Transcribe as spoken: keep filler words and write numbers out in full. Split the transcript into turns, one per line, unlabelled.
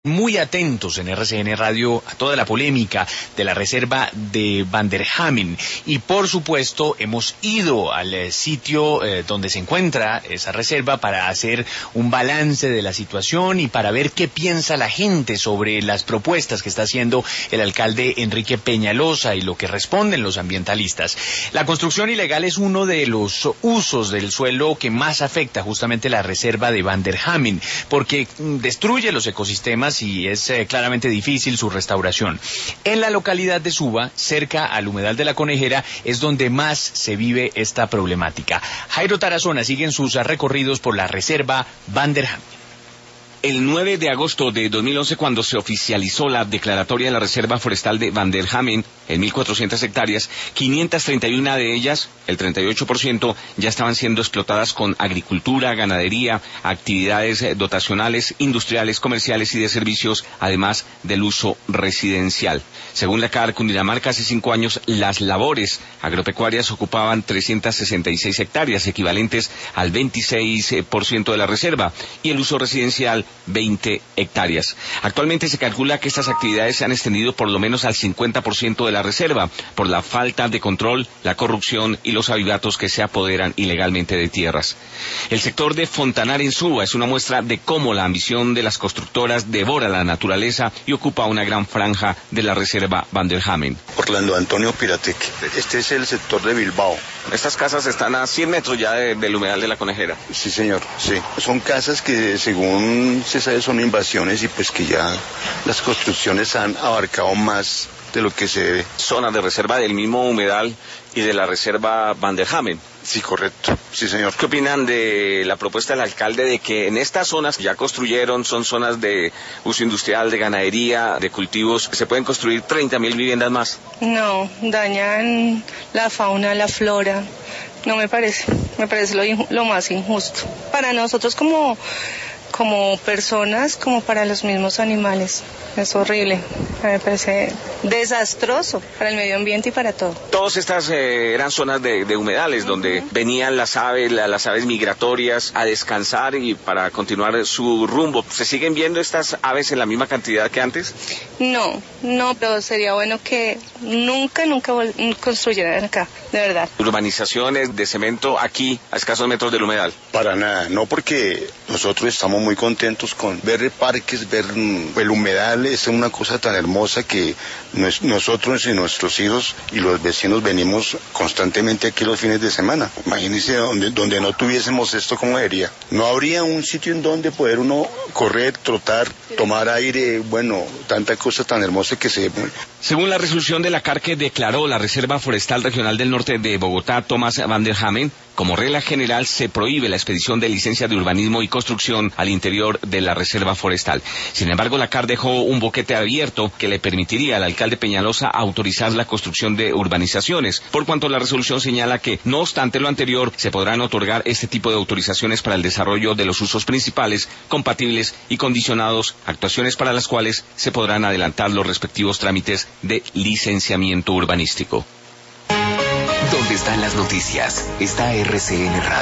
Muy atentos en R C N Radio a toda la polémica de la reserva de Van der Hamen y por supuesto hemos ido al eh, sitio eh, donde se encuentra esa reserva para hacer un balance de la situación y para ver qué piensa la gente sobre las propuestas que está haciendo el alcalde Enrique Peñalosa y lo que responden los ambientalistas. La construcción ilegal es uno de los usos del suelo que más afecta justamente la reserva de Van der Hamen porque mm, destruye los ecosistemas y es eh, claramente difícil su restauración. En la localidad de Suba, cerca al humedal de la Conejera, es donde más se vive esta problemática. Jairo Tarazona sigue en sus recorridos por la reserva Van der Hamen.
El nueve de agosto de dos mil once, cuando se oficializó la declaratoria de la Reserva Forestal de Van der Hamen en mil cuatrocientas hectáreas, quinientas treinta y una de ellas, el treinta y ocho por ciento, ya estaban siendo explotadas con agricultura, ganadería, actividades dotacionales, industriales, comerciales y de servicios, además del uso residencial. Según la C A R Cundinamarca, hace cinco años las labores agropecuarias ocupaban trescientas sesenta y seis hectáreas, equivalentes al veintiséis por ciento de la reserva, y el uso residencial veinte hectáreas. Actualmente se calcula que estas actividades se han extendido por lo menos al cincuenta por ciento de la reserva, por la falta de control, la corrupción y los avivatos que se apoderan ilegalmente de tierras. El sector de Fontanar en Suba es una muestra de cómo la ambición de las constructoras devora la naturaleza y ocupa una gran franja de la reserva Van der Hamen.
Orlando Antonio Pirateque. Este es el sector de Bilbao.
Estas casas están a cien metros ya de, del humedal de la Conejera.
Sí, señor, sí. Son casas que según se sabe son invasiones y pues que ya las construcciones han abarcado más de lo que se debe.
Zonas de reserva del mismo humedal y de la reserva Van der Hamen.
Sí, correcto. Sí, señor.
¿Qué opinan de la propuesta del alcalde de que en estas zonas que ya construyeron, son zonas de uso industrial, de ganadería, de cultivos, se pueden construir treinta mil viviendas más?
No, dañan la fauna, la flora. No me parece. Me parece lo, lo más injusto. Para nosotros como... como personas, como para los mismos animales. Es horrible, me parece desastroso para el medio ambiente y para todo.
Todas estas eh, eran zonas de, de humedales uh-huh. donde venían las aves, la, las aves migratorias a descansar y para continuar su rumbo. ¿Se siguen viendo estas aves en la misma cantidad que antes?
No, no, pero sería bueno que nunca, nunca construyeran acá, de verdad.
Urbanizaciones de cemento aquí, a escasos metros del humedal.
Para nada, no, porque nosotros estamos muy contentos con ver parques, ver el humedal. Es una cosa tan hermosa que nosotros y nuestros hijos y los vecinos venimos constantemente aquí los fines de semana. Imagínense donde, donde no tuviésemos esto, ¿cómo sería? No habría un sitio en donde poder uno correr, trotar, tomar aire, bueno, tanta cosa tan hermosa que se...
Según la resolución de la C A R que declaró la Reserva Forestal Regional del Norte de Bogotá, Tomás Van der Hamen, como regla general se prohíbe la expedición de licencia de urbanismo y construcción al interior de la reserva forestal. Sin embargo, la C A R dejó un boquete abierto que le permitiría al alcalde Peñalosa autorizar la construcción de urbanizaciones, por cuanto la resolución señala que, no obstante lo anterior, se podrán otorgar este tipo de autorizaciones para el desarrollo de los usos principales, compatibles y condicionados, actuaciones para las cuales se podrán adelantar los respectivos trámites de licenciamiento urbanístico.
¿Dónde están las noticias? Está R C N Radio.